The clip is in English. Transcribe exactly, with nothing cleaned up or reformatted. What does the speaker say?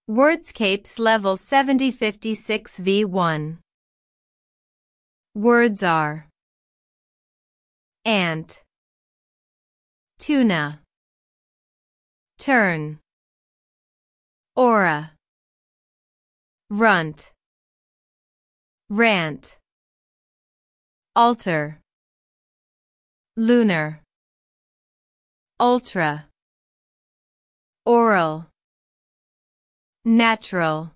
Wordscapes Level seventy fifty-six V one. Words are ant, tuna, turn, aura, runt, rant, alter, lunar, ultra, oral, natural.